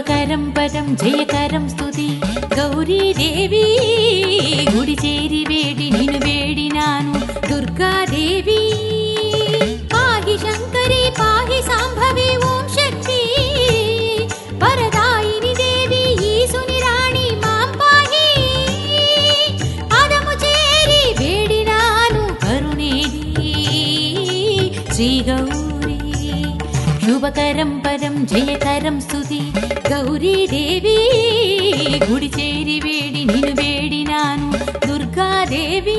శుభకరం పదం జయకరం స్తుతి గౌరీదేవి గుడి చేరి వేడి నిన్ను వేడినాను దుర్గాదేవి పాహి శంకరి పాహి సాంభవి ఓం శక్తి వరదాయిని దేవి ఈశుని రాణి మాం పాహి పదము చేరి వేడినాను కరుణేది శ్రీ గౌరీ శుభకరం పదం జయకరం స్తుతి గౌరీదేవి గుడి చేరి వేడి నిన్ను వేడినాను దుర్గాదేవి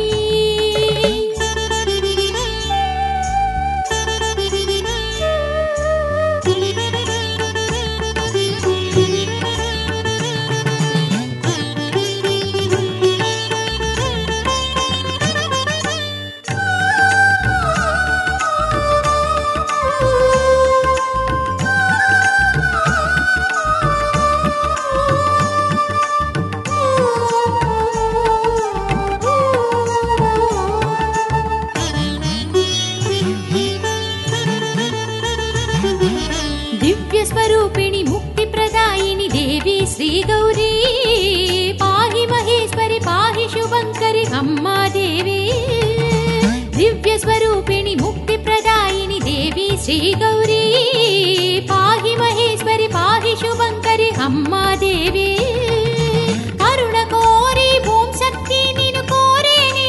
स्वरूपिणी मुक्ति प्रदायिनी देवी श्री गौरी पाहि महेश्वरी पाहि शुभंकरी अम्मा देवी दिव्य स्वरूपिणी मुक्ति प्रदायिनी देवी श्री गौरी पाहि महेश्वरी पाहि शुभंकरी अम्मा देवी करुण कोरी ओम शक्ति निनु कोरेने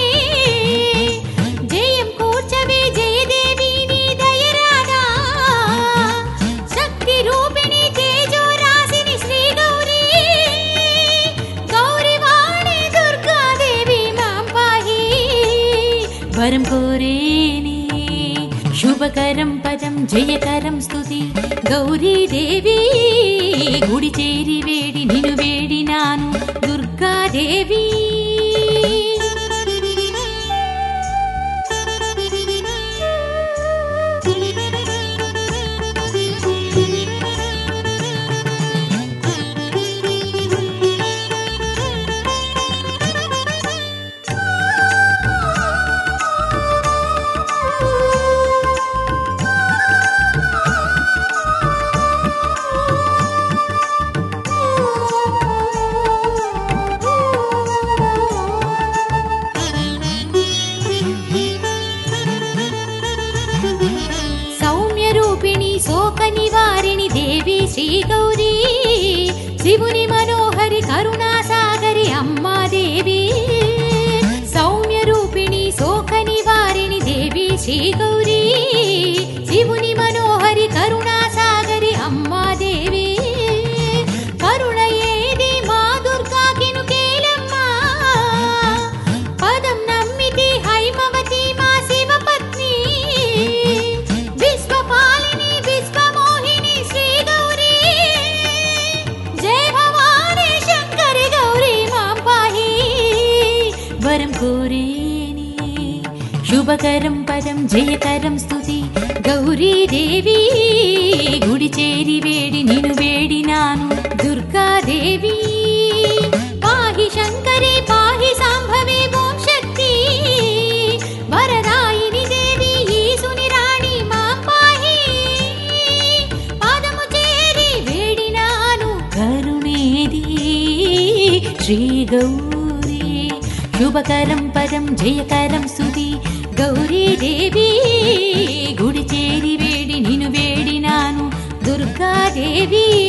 जयं कूर्चवे जय देवी नी दयरादा शक्ति रूपिणी तेजो राशिनी श्री गौरी गौरी वाणी दुर्गा देवी मां पाहि वरं कोरेने शुभकरं पदं जयकरं स्तुति गौरी देवी गुడి చేరి వేడి నిన్ను వేడినాను దుర్గా దేవి निवारिणी देवी श्री गौरी शिवुनि मनोहरि करुणा सागरी अम्मा देवी सौम्य रूपिणी शोक निवारिणी देवी श्री गौरी शिवुनि मनोहरि करुणा सागरी अम्मा देवी करुणयेदि मा दुर्गा किनुकेलम्मा पदं नम्मिति हैमवती मा शिवपत्नी विश्वपालिनी शुभकरं पदं जयकरं स्तुति गौरी देवी गुడి చేరి వేడి నిన్ను వేడినాను దుర్గా దేవి పాహి శంకరి పాహి సాంభవి ఓం శక్తి వరదాయిని దేవి ఈశుని రాణి మాం పాహి పదము చేరి వేడినాను కరుణేది శ్రీ గౌరీ शुभकरं पदं जयकरं स्तुति गौरी देवी गुడి చేరి వేడి నిన్ను వేడినాను దుర్గా దేవి